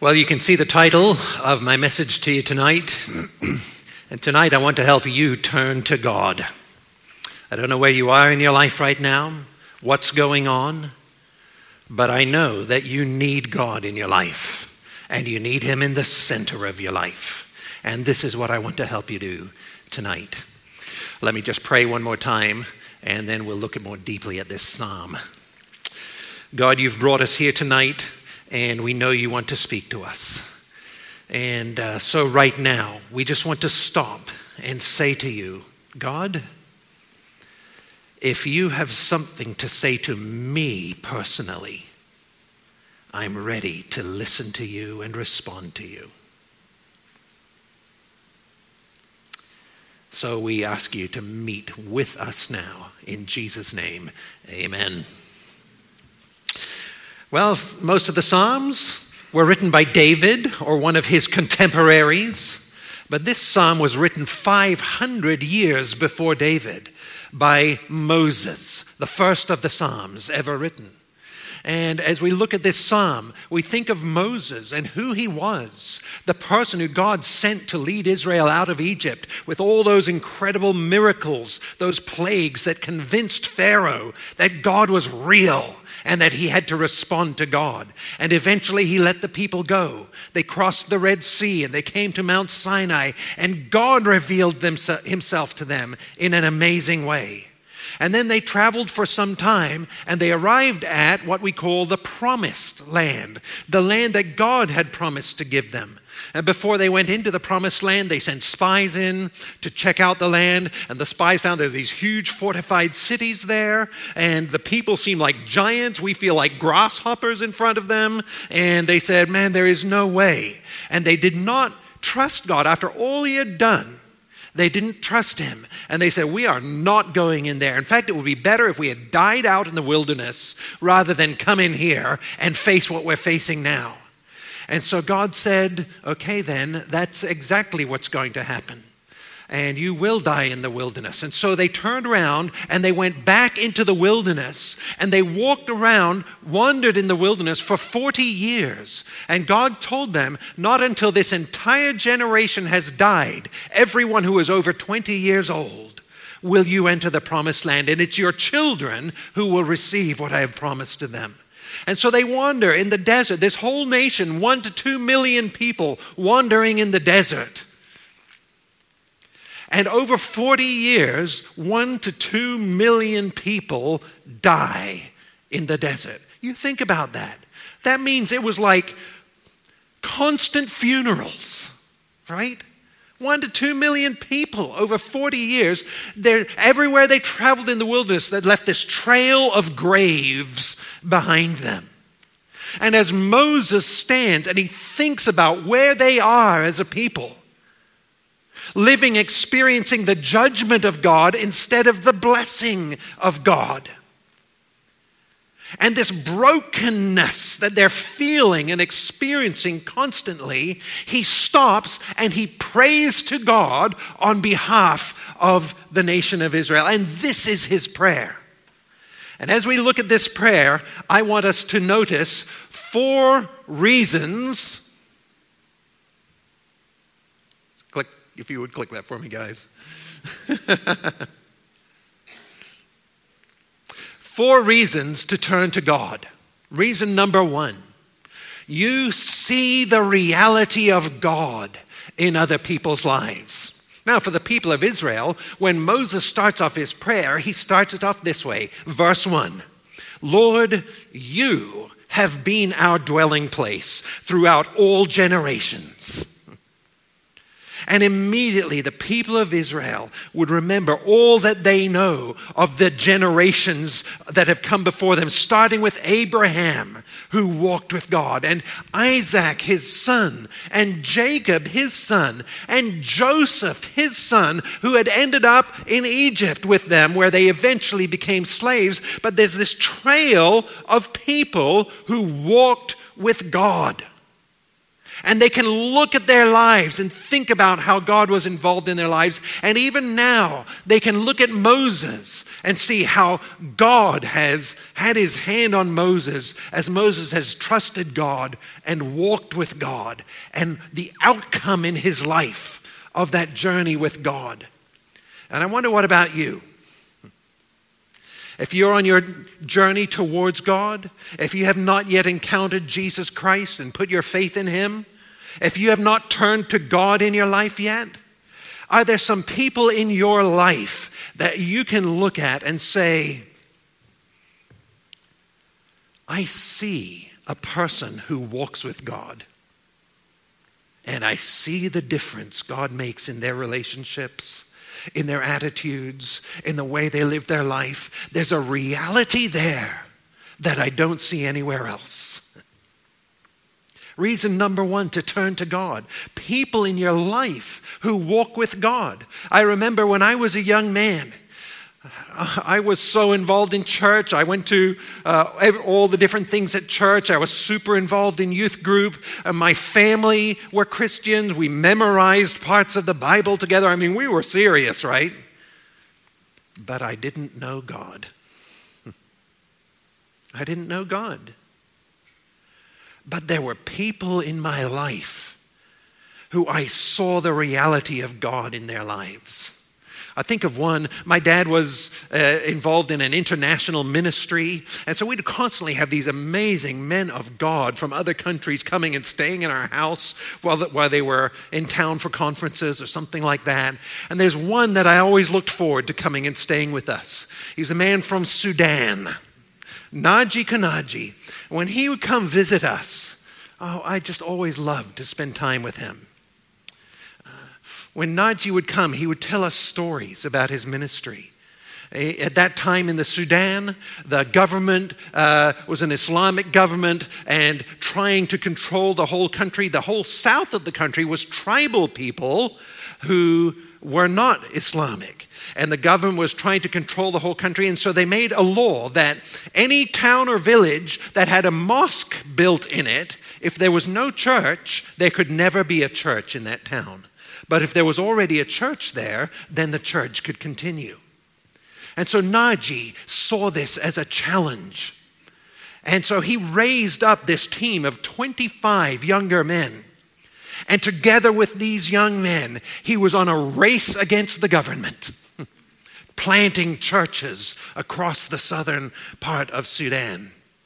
Well, you can see the title of my message to you tonight. And tonight I want to help you turn to God. I don't know where you are in your life right now, what's going on, but I know that you need God in your life, and you need Him in the center of your life. And this is what I want to help you do tonight. Let me just pray one more time, and then we'll look more deeply at this psalm. God, you've brought us here tonight, and we know you want to speak to us. And so right now, we just want to stop and say to you, God, if you have something to say to me personally, I'm ready to listen to you and respond to you. So we ask you to meet with us now. In Jesus' name, amen. Well, most of the Psalms were written by David or one of his contemporaries, but this psalm was written 500 years before David by Moses, the first of the Psalms ever written. And as we look at this psalm, we think of Moses and who he was, the person who God sent to lead Israel out of Egypt with all those incredible miracles, those plagues that convinced Pharaoh that God was real and that he had to respond to God. And eventually he let the people go. They crossed the Red Sea and they came to Mount Sinai, and God revealed himself to them in an amazing way. And then they traveled for some time, and they arrived at what we call the Promised Land, the land that God had promised to give them. And before they went into the Promised Land, they sent spies in to check out the land, and the spies found there were these huge fortified cities there, and the people seemed like giants. We feel like grasshoppers in front of them, and they said, man, there is no way. And they did not trust God after all he had done. They didn't trust him, and they said, we are not going in there. In fact, it would be better if we had died out in the wilderness rather than come in here and face what we're facing now. And so God said, okay then, that's exactly what's going to happen. And you will die in the wilderness. And so they turned around and they went back into the wilderness, and they walked around, wandered in the wilderness for 40 years. And God told them, not until this entire generation has died, everyone who is over 20 years old, will you enter the Promised Land. And it's your children who will receive what I have promised to them. And so they wander in the desert. This whole nation, 1 to 2 million people wandering in the desert. And over 40 years, 1 to 2 million people die in the desert. You think about that. That means it was like constant funerals, right? 1 to 2 million people over 40 years. Everywhere they traveled in the wilderness, that left this trail of graves behind them. And as Moses stands and he thinks about where they are as a people, living, experiencing the judgment of God instead of the blessing of God. And this brokenness that they're feeling and experiencing constantly, he stops and he prays to God on behalf of the nation of Israel. And this is his prayer. And as we look at this prayer, I want us to notice 4 reasons. If you would click that for me, guys. 4 reasons to turn to God. Reason number 1, you see the reality of God in other people's lives. Now, for the people of Israel, when Moses starts off his prayer, he starts it off this way. Verse 1, Lord, you have been our dwelling place throughout all generations. And immediately the people of Israel would remember all that they know of the generations that have come before them, starting with Abraham, who walked with God, and Isaac, his son, and Jacob, his son, and Joseph, his son, who had ended up in Egypt with them, where they eventually became slaves. But there's this trail of people who walked with God. And they can look at their lives and think about how God was involved in their lives. And even now, they can look at Moses and see how God has had his hand on Moses as Moses has trusted God and walked with God, and the outcome in his life of that journey with God. And I wonder, what about you? If you're on your journey towards God, if you have not yet encountered Jesus Christ and put your faith in him, if you have not turned to God in your life yet, are there some people in your life that you can look at and say, I see a person who walks with God, and I see the difference God makes in their relationships, in their attitudes, in the way they live their life. There's a reality there that I don't see anywhere else. Reason number one to turn to God. People in your life who walk with God. I remember when I was a young man, I was so involved in church. I went to all the different things at church. I was super involved in youth group. My family were Christians. We memorized parts of the Bible together. I mean, we were serious, right? But I didn't know God. I didn't know God. But there were people in my life who I saw the reality of God in their lives. I think of one. My dad was involved in an international ministry, and so we'd constantly have these amazing men of God from other countries coming and staying in our house while they were in town for conferences or something like that. And there's one that I always looked forward to coming and staying with us. He's a man from Sudan, Naji Kanaji. When he would come visit us, I just always loved to spend time with him. When Naji would come, he would tell us stories about his ministry. At that time in the Sudan, the government was an Islamic government and trying to control the whole country. The whole south of the country was tribal people who were not Islamic. And the government was trying to control the whole country. And so they made a law that any town or village that had a mosque built in it, if there was no church, there could never be a church in that town. But if there was already a church there, then the church could continue. And so Naji saw this as a challenge. And so he raised up this team of 25 younger men. And together with these young men, he was on a race against the government, planting churches across the southern part of Sudan.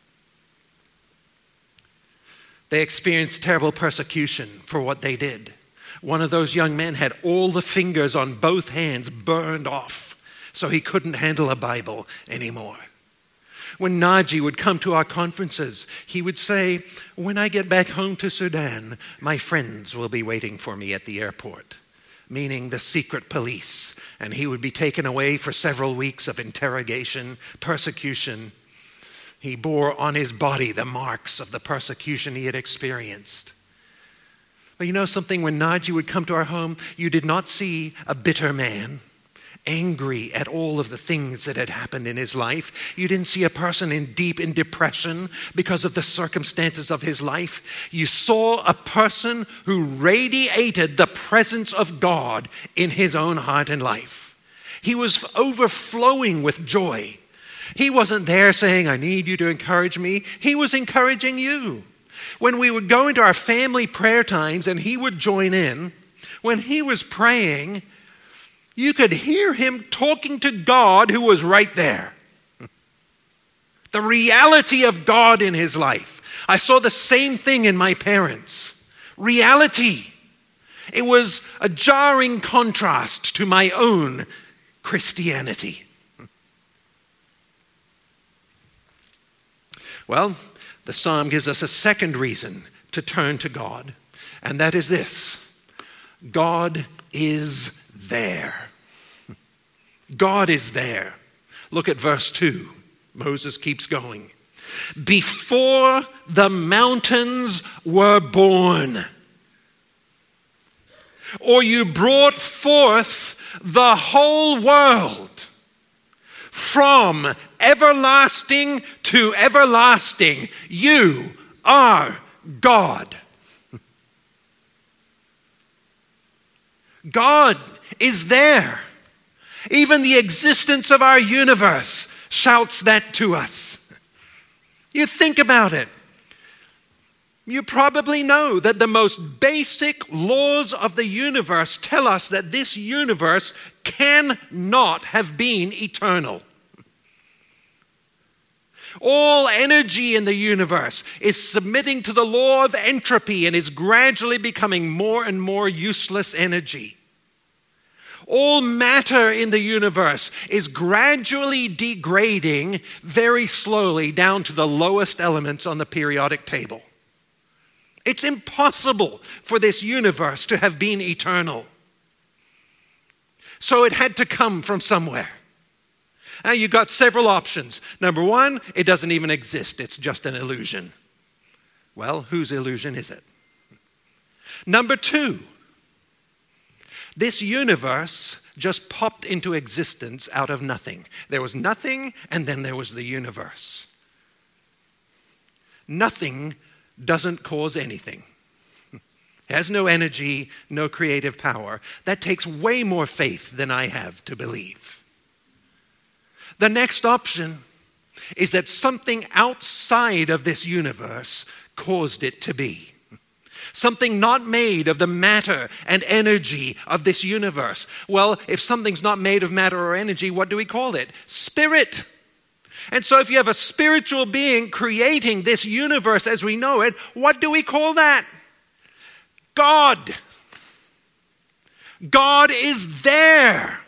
They experienced terrible persecution for what they did. One of those young men had all the fingers on both hands burned off, so he couldn't handle a Bible anymore. When Naji would come to our conferences, he would say, when I get back home to Sudan, my friends will be waiting for me at the airport, meaning the secret police. And he would be taken away for several weeks of interrogation, persecution. He bore on his body the marks of the persecution he had experienced. But you know something? When Naji would come to our home, you did not see a bitter man, angry at all of the things that had happened in his life. You didn't see a person deep in depression because of the circumstances of his life. You saw a person who radiated the presence of God in his own heart and life. He was overflowing with joy. He wasn't there saying, I need you to encourage me. He was encouraging you. When we would go into our family prayer times and he would join in, when he was praying, you could hear him talking to God who was right there. The reality of God in his life. I saw the same thing in my parents. Reality. It was a jarring contrast to my own Christianity. Well, the psalm gives us a second reason to turn to God, and that is this: God is there. God is there. Look at verse 2. Moses keeps going. Before the mountains were born, or you brought forth the whole world, from everlasting to everlasting, you are God. God is there. Even the existence of our universe shouts that to us. You think about it. You probably know that the most basic laws of the universe tell us that this universe cannot have been eternal. All energy in the universe is submitting to the law of entropy and is gradually becoming more and more useless energy. All matter in the universe is gradually degrading very slowly down to the lowest elements on the periodic table. It's impossible for this universe to have been eternal. So it had to come from somewhere. Now you've got several options. Number one, it doesn't even exist. It's just an illusion. Well, whose illusion is it? Number two, this universe just popped into existence out of nothing. There was nothing, and then there was the universe. Nothing doesn't cause anything. It has no energy, no creative power. That takes way more faith than I have to believe. The next option is that something outside of this universe caused it to be. Something not made of the matter and energy of this universe. Well, if something's not made of matter or energy, what do we call it? Spirit. And so if you have a spiritual being creating this universe as we know it, what do we call that? God. God is there.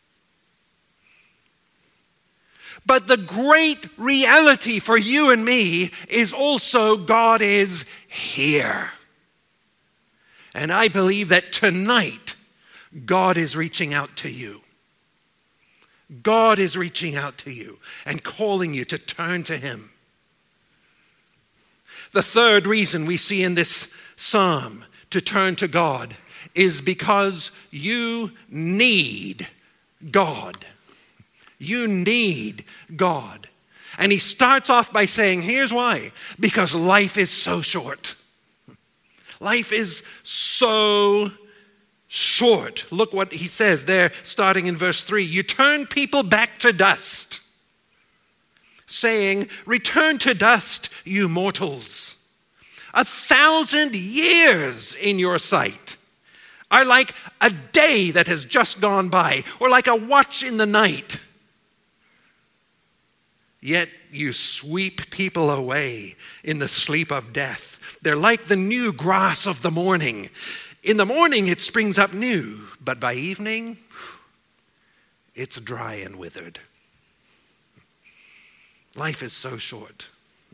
But the great reality for you and me is also God is here. And I believe that tonight, God is reaching out to you. God is reaching out to you and calling you to turn to Him. The third reason we see in this psalm to turn to God is because you need God. You need God. And he starts off by saying, here's why. Because life is so short. Life is so short. Look what he says there, starting in verse 3. You turn people back to dust, saying, return to dust, you mortals. 1,000 years in your sight are like a day that has just gone by, or like a watch in the night. Yet you sweep people away in the sleep of death. They're like the new grass of the morning. In the morning it springs up new, but by evening it's dry and withered. Life is so short.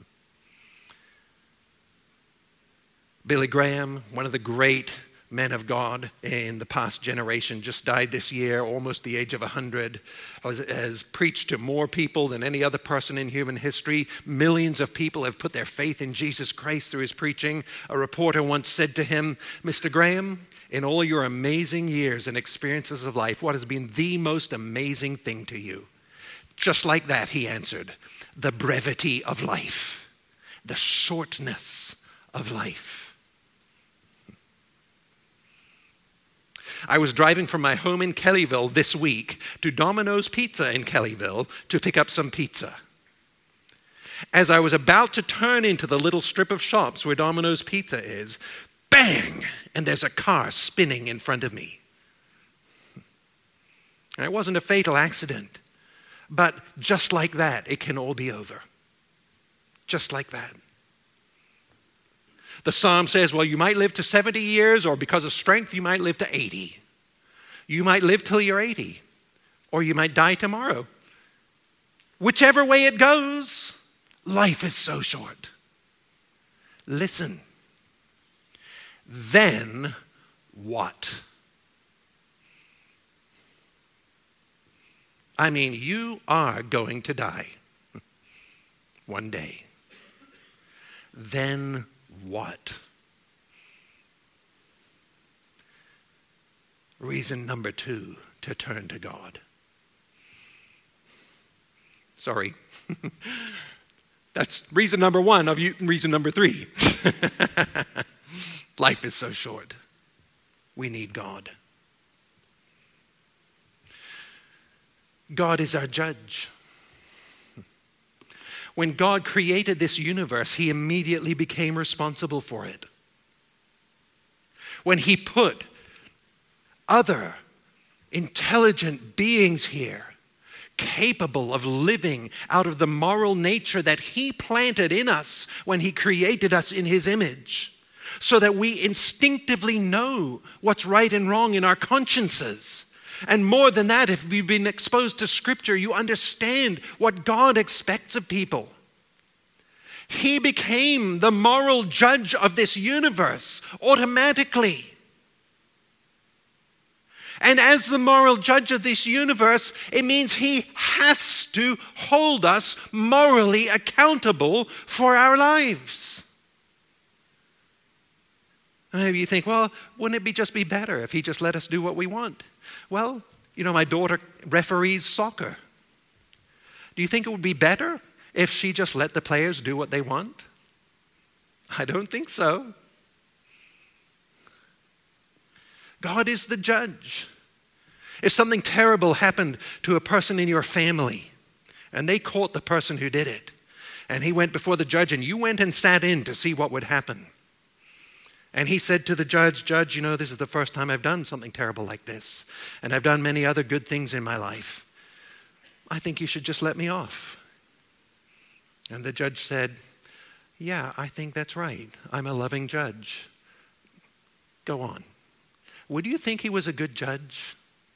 Billy Graham, one of the great men of God in the past generation, just died this year, almost the age of 100, has preached to more people than any other person in human history. Millions of people have put their faith in Jesus Christ through his preaching. A reporter once said to him, Mr. Graham, in all your amazing years and experiences of life, what has been the most amazing thing to you? Just like that, he answered, the brevity of life, the shortness of life. I was driving from my home in Kellyville this week to Domino's Pizza in Kellyville to pick up some pizza. As I was about to turn into the little strip of shops where Domino's Pizza is, bang! And there's a car spinning in front of me. And it wasn't a fatal accident, but just like that, it can all be over. Just like that. The psalm says, well, you might live to 70 years, or because of strength, you might live to 80. You might live till you're 80, or you might die tomorrow. Whichever way it goes, life is so short. Listen. Then what? I mean, you are going to die one day. Then what? Reason number 2 to turn to God. Sorry. That's reason number 1 of reason number 3. Life is so short. We need God. God is our judge. When God created this universe, he immediately became responsible for it. When he put other intelligent beings here, capable of living out of the moral nature that he planted in us when he created us in his image, so that we instinctively know what's right and wrong in our consciences. And more than that, if we've been exposed to Scripture, you understand what God expects of people. He became the moral judge of this universe automatically. And as the moral judge of this universe, it means he has to hold us morally accountable for our lives. And maybe you think, well, wouldn't it just be better if he just let us do what we want? Well, my daughter referees soccer. Do you think it would be better if she just let the players do what they want? I don't think so. God is the judge. If something terrible happened to a person in your family and they caught the person who did it and he went before the judge and you went and sat in to see what would happen, and he said to the judge, "Judge, this is the first time I've done something terrible like this, and I've done many other good things in my life. I think you should just let me off." And the judge said, "Yeah, I think that's right. I'm a loving judge. Go on." Would you think he was a good judge?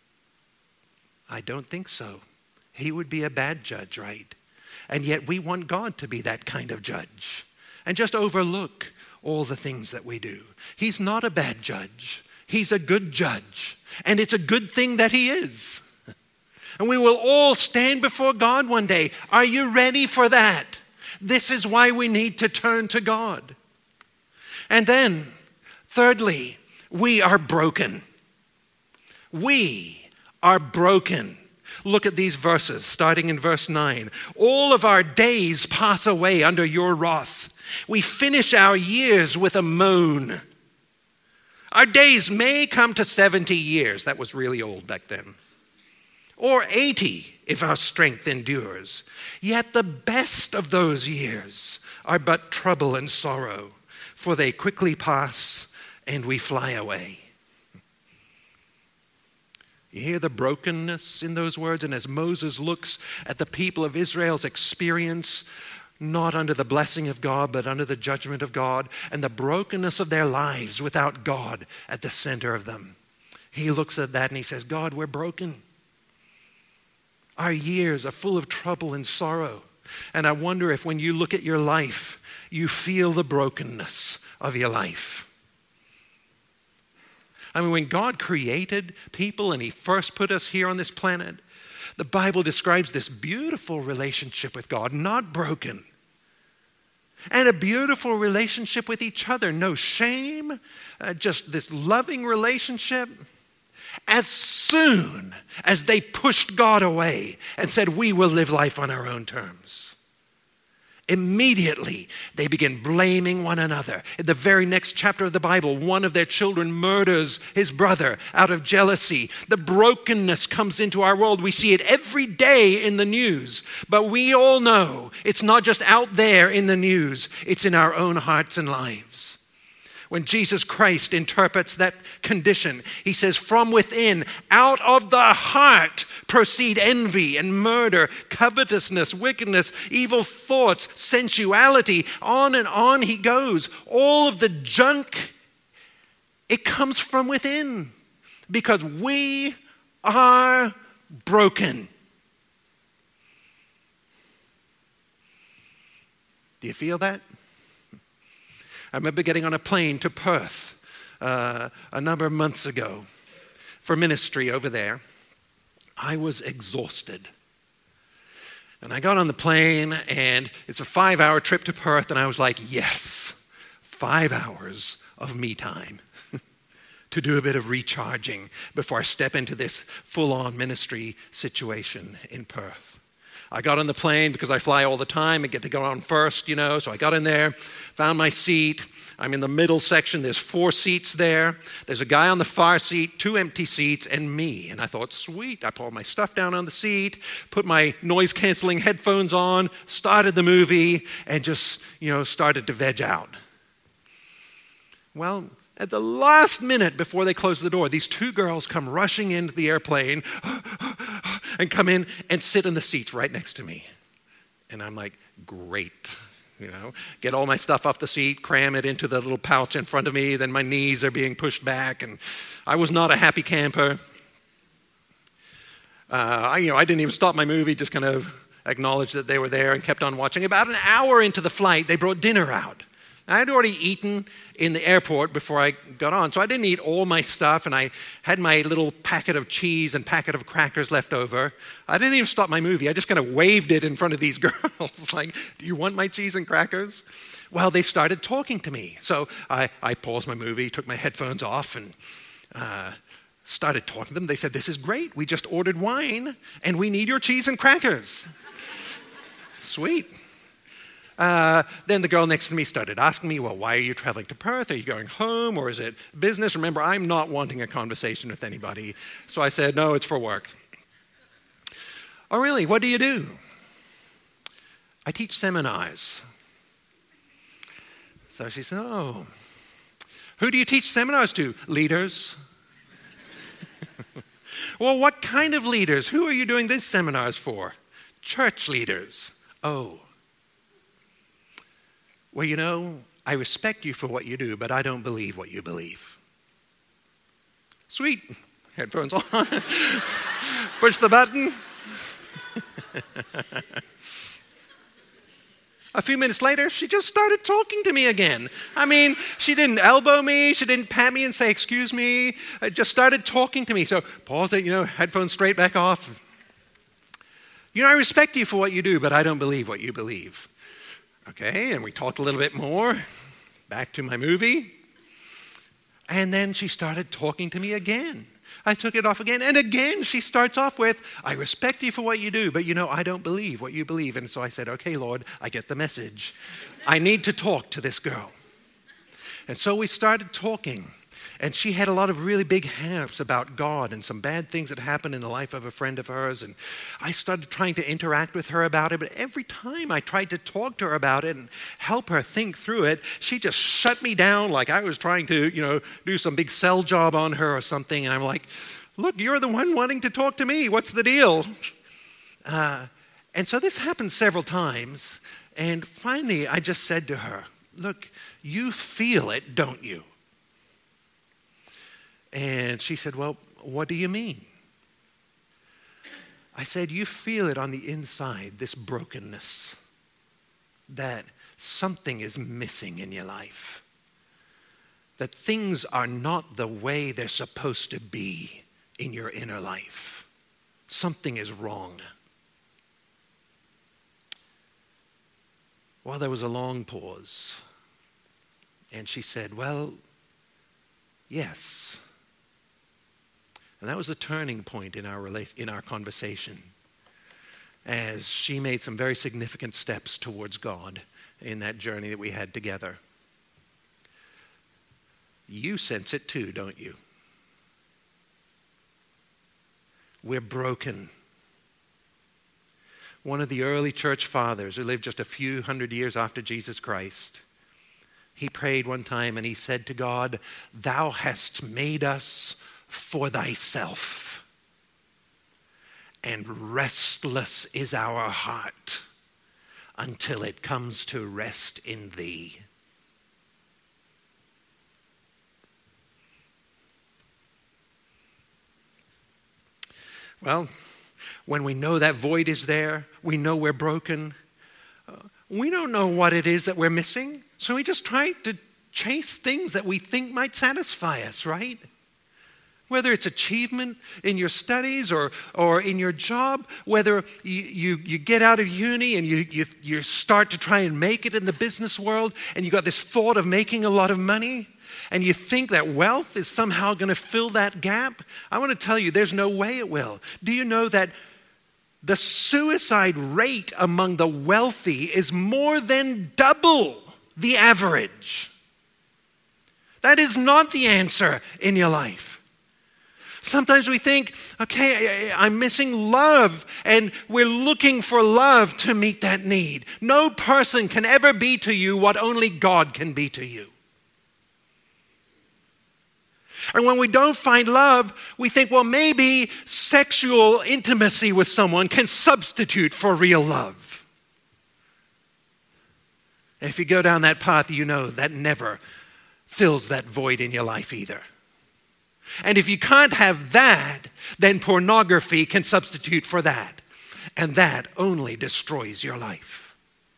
I don't think so. He would be a bad judge, right? And yet we want God to be that kind of judge and just overlook all the things that we do. He's not a bad judge. He's a good judge. And it's a good thing that he is. And we will all stand before God one day. Are you ready for that? This is why we need to turn to God. And then, thirdly, we are broken. We are broken. Look at these verses, starting in verse 9. All of our days pass away under your wrath. We finish our years with a moan. Our days may come to 70 years. That was really old back then. Or 80 if our strength endures. Yet the best of those years are but trouble and sorrow, for they quickly pass and we fly away. You hear the brokenness in those words? And as Moses looks at the people of Israel's experience, not under the blessing of God, but under the judgment of God, and the brokenness of their lives without God at the center of them, he looks at that and he says, God, we're broken. Our years are full of trouble and sorrow. And I wonder if when you look at your life, you feel the brokenness of your life. I mean, when God created people and he first put us here on this planet, the Bible describes this beautiful relationship with God, not broken. And a beautiful relationship with each other. No shame, just this loving relationship. As soon as they pushed God away and said, we will live life on our own terms, immediately they begin blaming one another. In the very next chapter of the Bible, one of their children murders his brother out of jealousy. The brokenness comes into our world. We see it every day in the news. But we all know it's not just out there in the news, it's in our own hearts and lives. When Jesus Christ interprets that condition, he says, from within, out of the heart, proceed envy and murder, covetousness, wickedness, evil thoughts, sensuality. On and on he goes. All of the junk, it comes from within because we are broken. Do you feel that? I remember getting on a plane to Perth a number of months ago for ministry over there. I was exhausted. And I got on the plane, and it's a 5-hour trip to Perth, and I was like, yes, 5 hours of me time to do a bit of recharging before I step into this full-on ministry situation in Perth. I got on the plane because I fly all the time and get to go on first, So I got in there, found my seat. I'm in the middle section. There's 4 seats there. There's a guy on the far seat, 2 empty seats, and me. And I thought, sweet. I pulled my stuff down on the seat, put my noise-canceling headphones on, started the movie, and just, started to veg out. Well, at the last minute before they close the door, these 2 girls come rushing into the airplane and come in and sit in the seats right next to me. And I'm like, great. Get all my stuff off the seat, cram it into the little pouch in front of me, then my knees are being pushed back, and I was not a happy camper. I didn't even stop my movie, just kind of acknowledged that they were there and kept on watching. About an hour into the flight, they brought dinner out. I had already eaten in the airport before I got on, so I didn't eat all my stuff, and I had my little packet of cheese and packet of crackers left over. I didn't even stop my movie. I just kind of waved it in front of these girls, like, do you want my cheese and crackers? Well, they started talking to me. So I paused my movie, took my headphones off, and started talking to them. They said, this is great. We just ordered wine, and we need your cheese and crackers. Sweet. Then the girl next to me started asking me, well, why are you traveling to Perth? Are you going home, or is it business? Remember, I'm not wanting a conversation with anybody. So I said, no, it's for work. Oh, really? What do you do? I teach seminars. So she said, oh, who do you teach seminars to? Leaders. Well, what kind of leaders? Who are you doing these seminars for? Church leaders. Oh. Well, I respect you for what you do, but I don't believe what you believe. Sweet. Headphones on. Push the button. A few minutes later, she just started talking to me again. I mean, she didn't elbow me. She didn't pat me and say, excuse me. Just started talking to me. So pause it, headphones straight back off. I respect you for what you do, but I don't believe what you believe. Okay, and we talked a little bit more. Back to my movie. And then she started talking to me again. I took it off again, and again she starts off with, I respect you for what you do, but I don't believe what you believe. And so I said, okay, Lord, I get the message. I need to talk to this girl. And so we started talking. And she had a lot of really big hang-ups about God and some bad things that happened in the life of a friend of hers. And I started trying to interact with her about it. But every time I tried to talk to her about it and help her think through it, she just shut me down like I was trying to, do some big sell job on her or something. And I'm like, look, you're the one wanting to talk to me. What's the deal? And so this happened several times. And finally, I just said to her, look, you feel it, don't you? And she said, well, what do you mean? I said, you feel it on the inside, this brokenness, that something is missing in your life, that things are not the way they're supposed to be in your inner life. Something is wrong. Well, there was a long pause, and she said, well, yes. And that was a turning point in our conversation, as she made some very significant steps towards God in that journey that we had together. You sense it too, don't you? We're broken. One of the early church fathers who lived just a few hundred years after Jesus Christ, he prayed one time and he said to God, "Thou hast made us for thyself, and restless is our heart until it comes to rest in thee." Well, when we know that void is there, we know we're broken, we don't know what it is that we're missing, so we just try to chase things that we think might satisfy us, right? Whether it's achievement in your studies or in your job, whether you get out of uni and you start to try and make it in the business world, and you got this thought of making a lot of money, and you think that wealth is somehow going to fill that gap. I want to tell you, there's no way it will. Do you know that The suicide rate among the wealthy is more than double the average. That is not the answer in your life. Sometimes we think, okay, I'm missing love, and we're looking for love to meet that need. No person can ever be to you what only God can be to you. And when we don't find love, we think, well, maybe sexual intimacy with someone can substitute for real love. And if you go down that path, you know that never fills that void in your life either. And if you can't have that, then pornography can substitute for that. And that only destroys your life.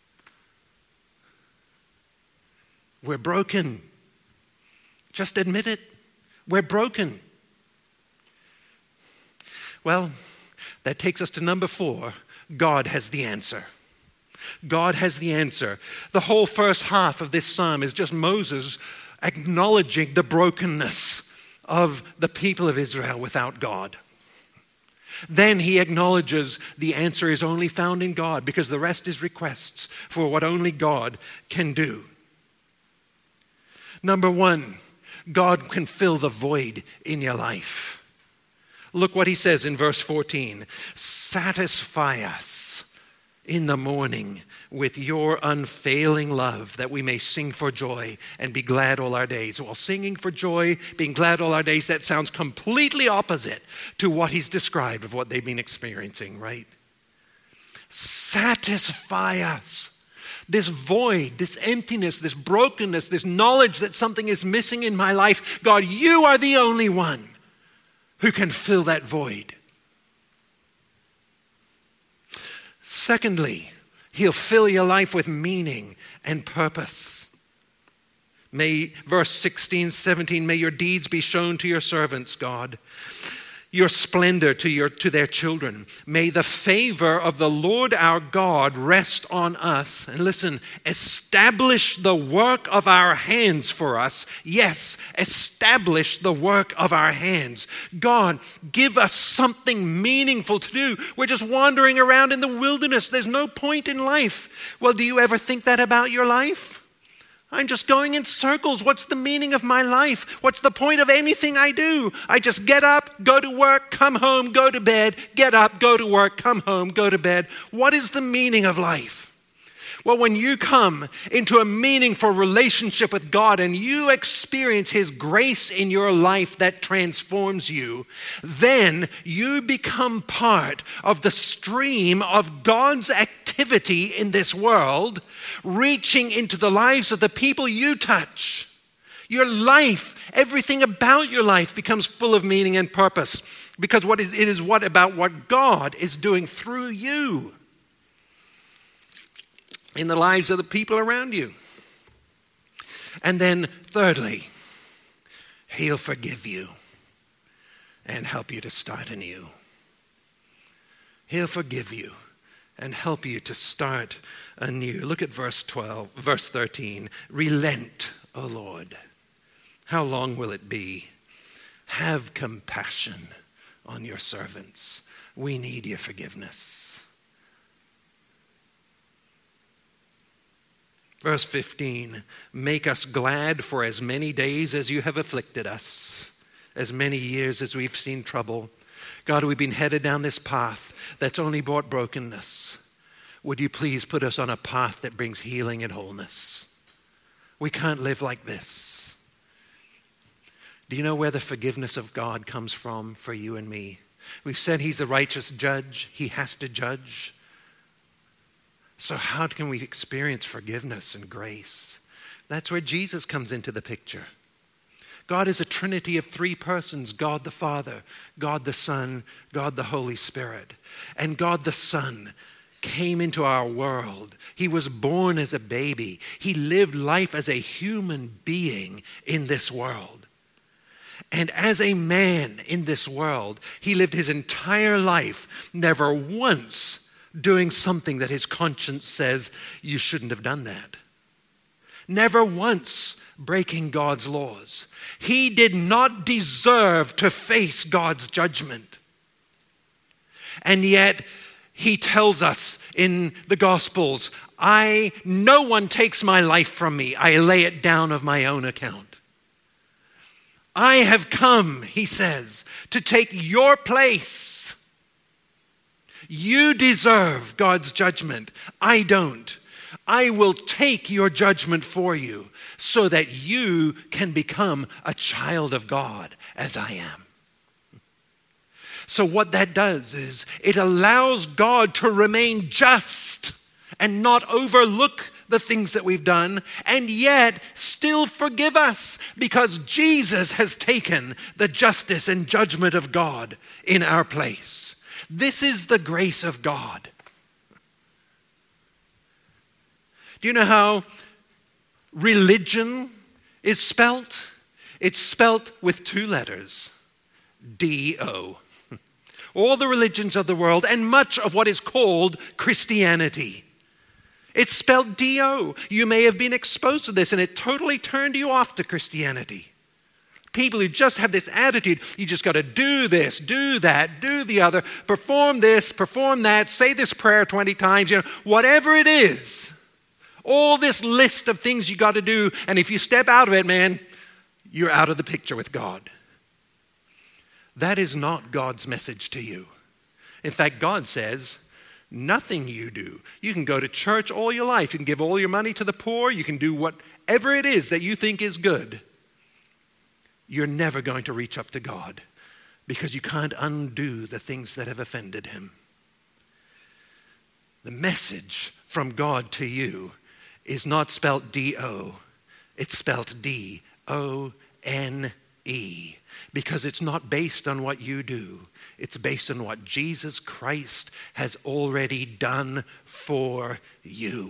We're broken. Just admit it. We're broken. Well, that takes us to number 4. God has the answer. God has the answer. The whole first half of this psalm is just Moses acknowledging the brokenness of the people of Israel without God. Then he acknowledges the answer is only found in God, because the rest is requests for what only God can do. Number 1, God can fill the void in your life. Look what he says in verse 14. Satisfy us in the morning with your unfailing love, that we may sing for joy and be glad all our days. Well, singing for joy, being glad all our days, that sounds completely opposite to what he's described of what they've been experiencing, right? Satisfy us. This void, this emptiness, this brokenness, this knowledge that something is missing in my life. God, you are the only one who can fill that void. Secondly, he'll fill your life with meaning and purpose. Verse 16, 17, may your deeds be shown to your servants, God. Your splendor to their children. May the favor of the Lord our God rest on us. And listen, establish the work of our hands for us. Yes, establish the work of our hands. God, give us something meaningful to do. We're just wandering around in the wilderness. There's no point in life. Well, do you ever think that about your life? I'm just going in circles. What's the meaning of my life? What's the point of anything I do? I just get up, go to work, come home, go to bed, get up, go to work, come home, go to bed. What is the meaning of life? Well, when you come into a meaningful relationship with God and you experience His grace in your life that transforms you, then you become part of the stream of God's activity in this world, reaching into the lives of the people you touch. Your life, everything about your life becomes full of meaning and purpose, because it is about what God is doing through you in the lives of the people around you. And then thirdly, He'll forgive you and help you to start anew. He'll forgive you and help you to start anew. Look at verse 13. Relent, O Lord. How long will it be? Have compassion on your servants. We need your forgiveness. Verse 15, make us glad for as many days as you have afflicted us, as many years as we've seen trouble. God, we've been headed down this path that's only brought brokenness. Would you please put us on a path that brings healing and wholeness? We can't live like this. Do you know where the forgiveness of God comes from for you and me? We've said He's the righteous judge. He has to judge. So how can we experience forgiveness and grace? That's where Jesus comes into the picture. God is a trinity of 3 persons: God the Father, God the Son, God the Holy Spirit. And God the Son came into our world. He was born as a baby. He lived life as a human being in this world. And as a man in this world, He lived His entire life, never once doing something that his conscience says you shouldn't have done that. Never once breaking God's laws. He did not deserve to face God's judgment. And yet, he tells us in the Gospels, no one takes my life from me. I lay it down of my own account. I have come, he says, to take your place. You deserve God's judgment. I don't. I will take your judgment for you so that you can become a child of God as I am. So what that does is it allows God to remain just and not overlook the things that we've done, and yet still forgive us because Jesus has taken the justice and judgment of God in our place. This is the grace of God. Do you know how religion is spelt? It's spelt with 2 letters, D-O. All the religions of the world and much of what is called Christianity. It's spelled D-O. You may have been exposed to this and it totally turned you off to Christianity. People who just have this attitude, you just got to do this, do that, do the other, perform this, perform that, say this prayer 20 times, whatever it is. All this list of things you got to do, and if you step out of it, man, you're out of the picture with God. That is not God's message to you. In fact, God says, nothing you do. You can go to church all your life. You can give all your money to the poor. You can do whatever it is that you think is good. You're never going to reach up to God because you can't undo the things that have offended him. The message from God to you is not spelled D-O. It's spelled D-O-N-E. Because it's not based on what you do. It's based on what Jesus Christ has already done for you.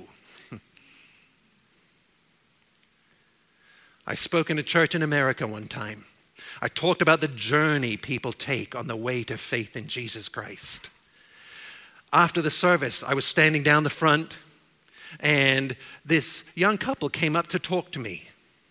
I spoke in a church in America one time. I talked about the journey people take on the way to faith in Jesus Christ. After the service, I was standing down the front, and this young couple came up to talk to me.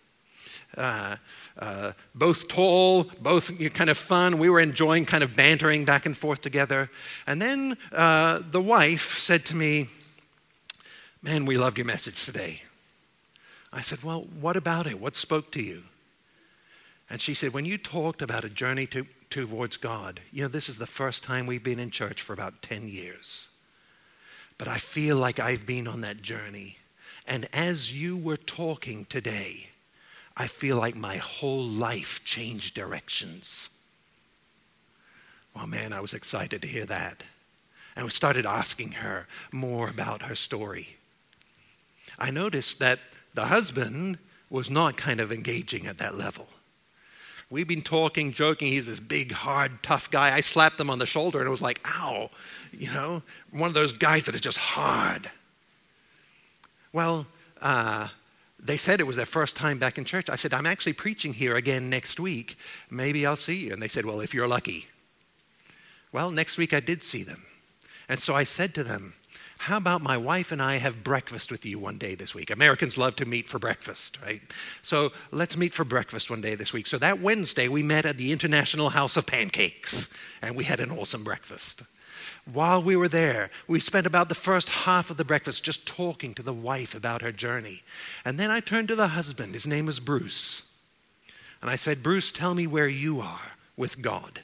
Both tall, both kind of fun. We were enjoying kind of bantering back and forth together. And then the wife said to me, "Man, we loved your message today." I said, "Well, what about it? What spoke to you?" And she said, "When you talked about a journey towards God, this is the first time we've been in church for about 10 years. But I feel like I've been on that journey. And as you were talking today, I feel like my whole life changed directions." Well, man, I was excited to hear that. And we started asking her more about her story. I noticed that the husband was not kind of engaging at that level. We've been talking, joking. He's this big, hard, tough guy. I slapped him on the shoulder and it was like, ow, one of those guys that is just hard. Well, they said it was their first time back in church. I said, "I'm actually preaching here again next week. Maybe I'll see you." And they said, "Well, if you're lucky." Well, next week I did see them. And so I said to them, "How about my wife and I have breakfast with you one day this week?" Americans love to meet for breakfast, right? So let's meet for breakfast one day this week. So that Wednesday we met at the International House of Pancakes, and we had an awesome breakfast. While we were there, we spent about the first half of the breakfast just talking to the wife about her journey. And then I turned to the husband. His name is Bruce. And I said, "Bruce, tell me where you are with God."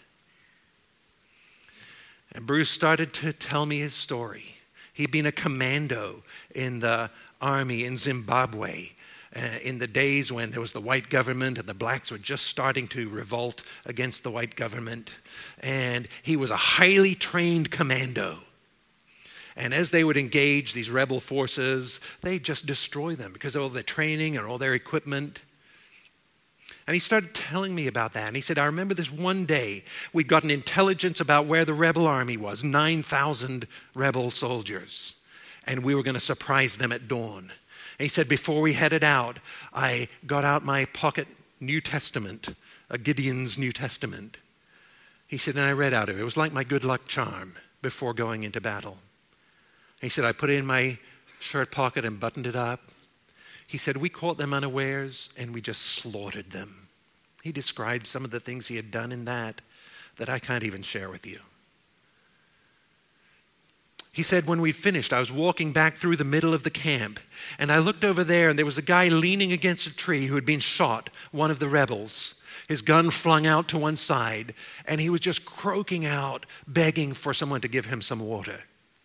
And Bruce started to tell me his story. He'd been a commando in the army in Zimbabwe in the days when there was the white government and the blacks were just starting to revolt against the white government. And he was a highly trained commando. And as they would engage these rebel forces, they just destroy them because of all their training and all their equipment. And he started telling me about that. And he said, "I remember this one day, we'd gotten intelligence about where the rebel army was, 9,000 rebel soldiers. And we were going to surprise them at dawn. And he said, before we headed out, I got out my pocket New Testament, a Gideon's New Testament." He said, and I read out of it. It was like my good luck charm before going into battle. He said, I put it in my shirt pocket and buttoned it up. He said, we caught them unawares and we just slaughtered them. He described some of the things he had done in that I can't even share with you. He said, when we finished, I was walking back through the middle of the camp, and I looked over there, and there was a guy leaning against a tree who had been shot, one of the rebels, his gun flung out to one side, and he was just croaking out, begging for someone to give him some water.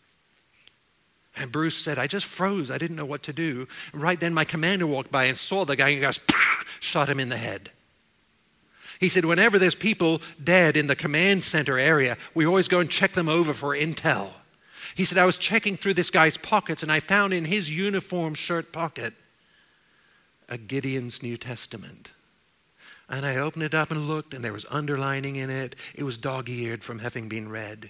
And Bruce said, I just froze. I didn't know what to do. Right then, my commander walked by and saw the guy, and he goes, shot him in the head. He said, whenever there's people dead in the command center area, we always go and check them over for intel. He said, I was checking through this guy's pockets, and I found in his uniform shirt pocket a Gideon's New Testament. And I opened it up and looked, and there was underlining in it. It was dog-eared from having been read.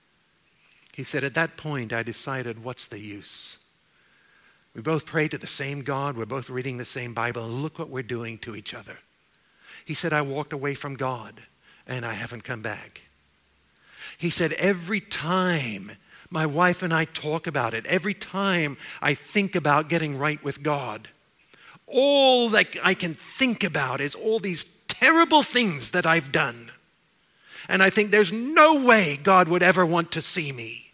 He said, at that point, I decided, what's the use? We both pray to the same God. We're both reading the same Bible, and look what we're doing to each other. He said, I walked away from God, and I haven't come back. He said, every time my wife and I talk about it, every time I think about getting right with God, all that I can think about is all these terrible things that I've done. And I think there's no way God would ever want to see me.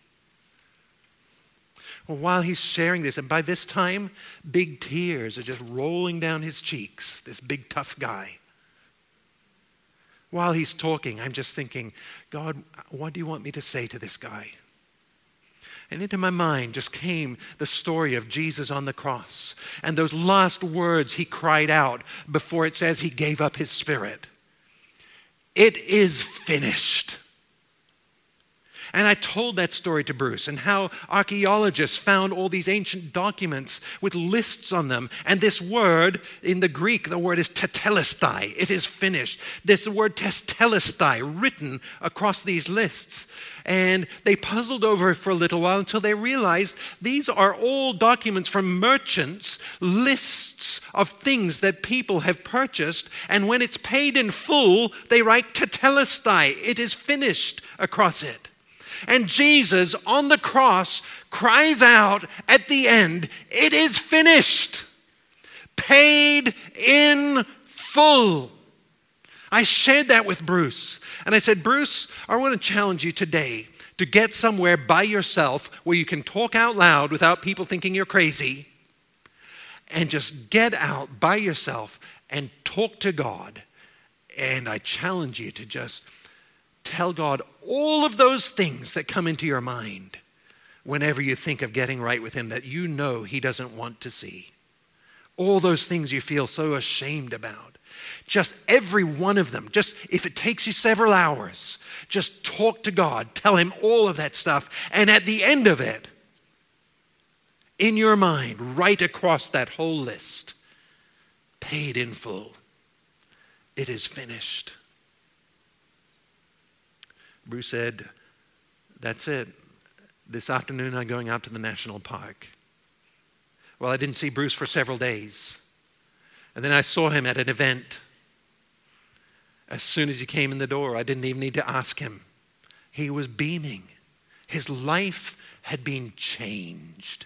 Well, while he's sharing this, and by this time, big tears are just rolling down his cheeks, this big tough guy. While he's talking, I'm just thinking, God, what do you want me to say to this guy? And into my mind just came the story of Jesus on the cross and those last words he cried out before it says he gave up his spirit. It is finished. And I told that story to Bruce and how archaeologists found all these ancient documents with lists on them. And this word, in the Greek, the word is tetelestai. It is finished. This word tetelestai written across these lists. And they puzzled over it for a little while until they realized these are all documents from merchants, lists of things that people have purchased. And when it's paid in full, they write tetelestai. It is finished across it. And Jesus on the cross cries out at the end, it is finished, paid in full. I shared that with Bruce. And I said, Bruce, I want to challenge you today to get somewhere by yourself where you can talk out loud without people thinking you're crazy. And just get out by yourself and talk to God. And I challenge you to just tell God all of those things that come into your mind whenever you think of getting right with him that you know he doesn't want to see. All those things you feel so ashamed about. Just every one of them. Just if it takes you several hours, just talk to God. Tell him all of that stuff. And at the end of it, in your mind, right across that whole list, paid in full. It is finished. Bruce said, that's it. This afternoon I'm going out to the national park. Well, I didn't see Bruce for several days. And then I saw him at an event. As soon as he came in the door, I didn't even need to ask him. He was beaming. His life had been changed.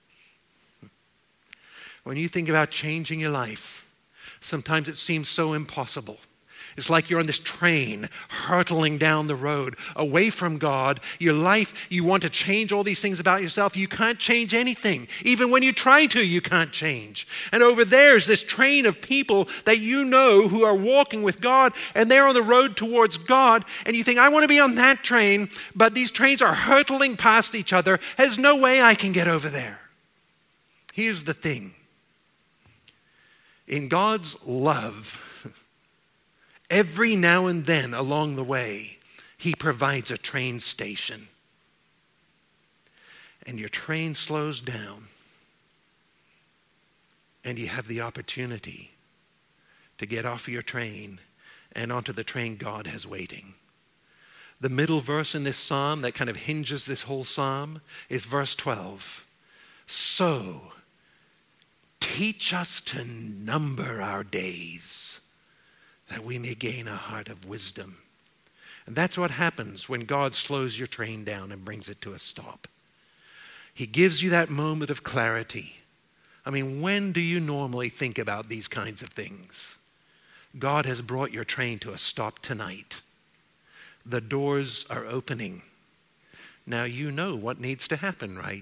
When you think about changing your life, sometimes it seems so impossible. It's like you're on this train hurtling down the road away from God. Your life, you want to change all these things about yourself. You can't change anything. Even when you try to, you can't change. And over there's this train of people that you know who are walking with God, and they're on the road towards God. And you think, I want to be on that train, but these trains are hurtling past each other. There's no way I can get over there. Here's the thing. In God's love, every now and then along the way, he provides a train station. And your train slows down. And you have the opportunity to get off your train and onto the train God has waiting. The middle verse in this psalm that kind of hinges this whole psalm is verse 12. So, teach us to number our days, that we may gain a heart of wisdom. And that's what happens when God slows your train down and brings it to a stop. He gives you that moment of clarity. I mean, when do you normally think about these kinds of things? God has brought your train to a stop tonight. The doors are opening. Now you know what needs to happen, right?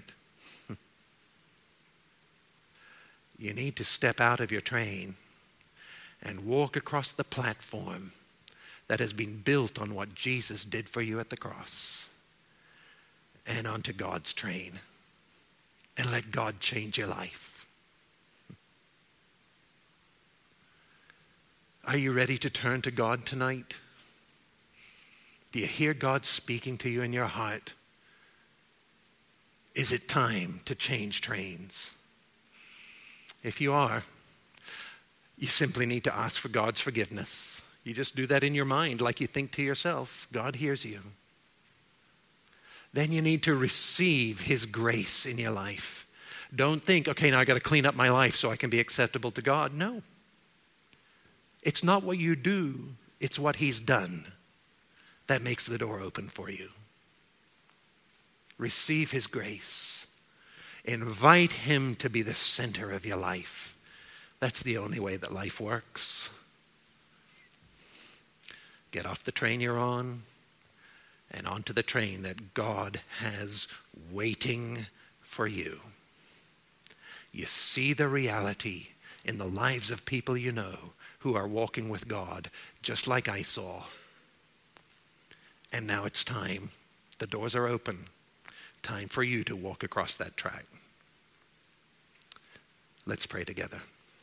You need to step out of your train and walk across the platform that has been built on what Jesus did for you at the cross and onto God's train, and let God change your life. Are you ready to turn to God tonight? Do you hear God speaking to you in your heart? Is it time to change trains? If you are, you simply need to ask for God's forgiveness. You just do that in your mind like you think to yourself. God hears you. Then you need to receive his grace in your life. Don't think, okay, now I got to clean up my life so I can be acceptable to God. No. It's not what you do, it's what he's done that makes the door open for you. Receive his grace. Invite him to be the center of your life. That's the only way that life works. Get off the train you're on and onto the train that God has waiting for you. You see the reality in the lives of people you know who are walking with God, just like I saw. And now it's time. The doors are open. Time for you to walk across that track. Let's pray together.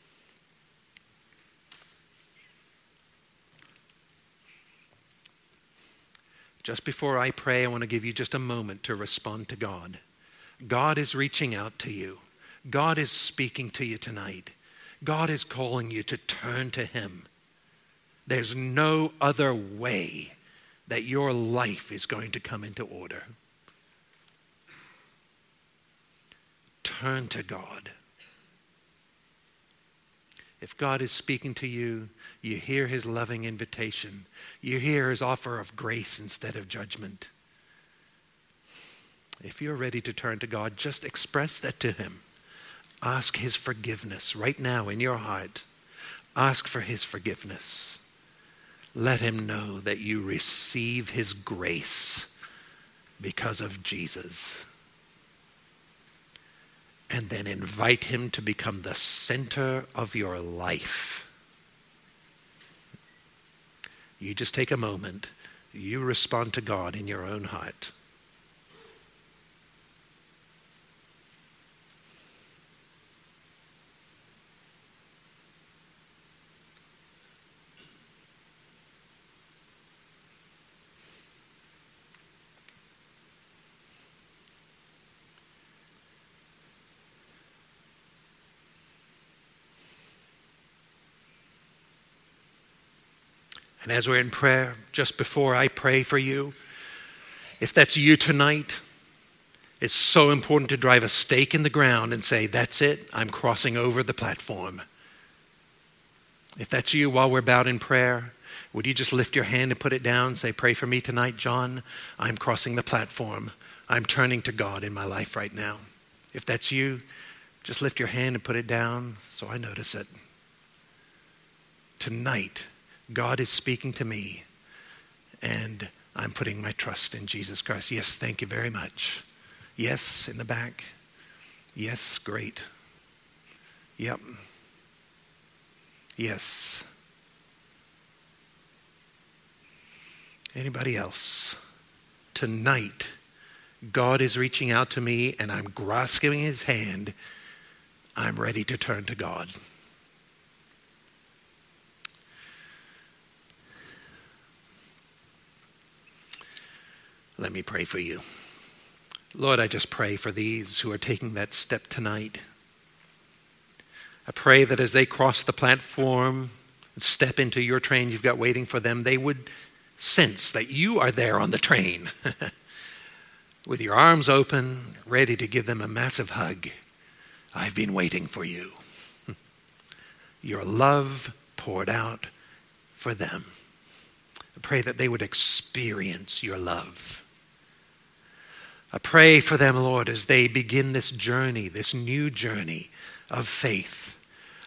Just before I pray, I want to give you just a moment to respond to God. God is reaching out to you. God is speaking to you tonight. God is calling you to turn to him. There's no other way that your life is going to come into order. Turn to God. If God is speaking to you, you hear his loving invitation. You hear his offer of grace instead of judgment. If you're ready to turn to God, just express that to him. Ask his forgiveness right now in your heart. Ask for his forgiveness. Let him know that you receive his grace because of Jesus. And then invite him to become the center of your life. You just take a moment. You respond to God in your own heart. And as we're in prayer, just before I pray for you, if that's you tonight, it's so important to drive a stake in the ground and say, that's it, I'm crossing over the platform. If that's you while we're bowed in prayer, would you just lift your hand and put it down and say, pray for me tonight, John? I'm crossing the platform. I'm turning to God in my life right now. If that's you, just lift your hand and put it down so I notice it. Tonight, God is speaking to me, and I'm putting my trust in Jesus Christ. Yes, thank you very much. Yes, in the back. Yes, great. Yep. Yes. Anybody else? Tonight, God is reaching out to me, and I'm grasping his hand. I'm ready to turn to God. Let me pray for you. Lord, I just pray for these who are taking that step tonight. I pray that as they cross the platform and step into your train you've got waiting for them, they would sense that you are there on the train with your arms open, ready to give them a massive hug. I've been waiting for you. Your love poured out for them. I pray that they would experience your love. I pray for them, Lord, as they begin this journey, this new journey of faith.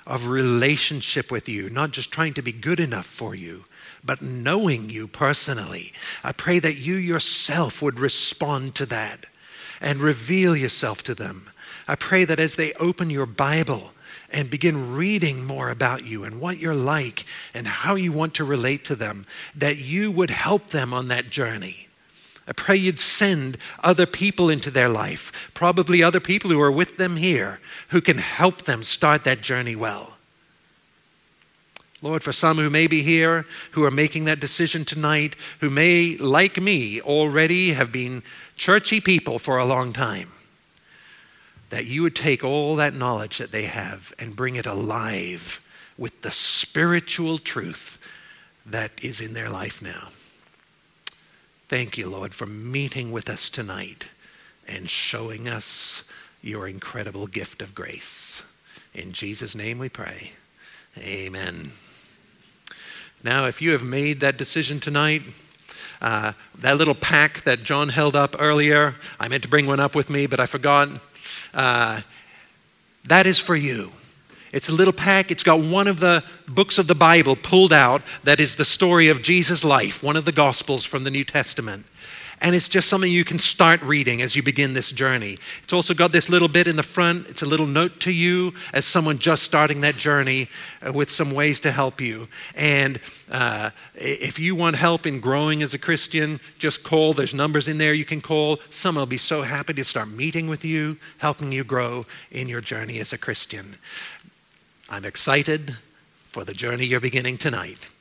of relationship with you, not just trying to be good enough for you, but knowing you personally. I pray that you yourself would respond to that and reveal yourself to them. I pray that as they open your Bible and begin reading more about you and what you're like and how you want to relate to them, that you would help them on that journey. I pray you'd send other people into their life, probably other people who are with them here, who can help them start that journey well. Lord, for some who may be here, who are making that decision tonight, who may, like me, already have been churchy people for a long time, that you would take all that knowledge that they have and bring it alive with the spiritual truth that is in their life now. Thank you, Lord, for meeting with us tonight and showing us your incredible gift of grace. In Jesus' name we pray. Amen. Now, if you have made that decision tonight, that little pack that John held up earlier, I meant to bring one up with me, but I forgot. That is for you. It's a little pack. It's got one of the books of the Bible pulled out that is the story of Jesus' life, one of the Gospels from the New Testament. And it's just something you can start reading as you begin this journey. It's also got this little bit in the front. It's a little note to you as someone just starting that journey with some ways to help you. And if you want help in growing as a Christian, just call. There's numbers in there you can call. Someone will be so happy to start meeting with you, helping you grow in your journey as a Christian. I'm excited for the journey you're beginning tonight.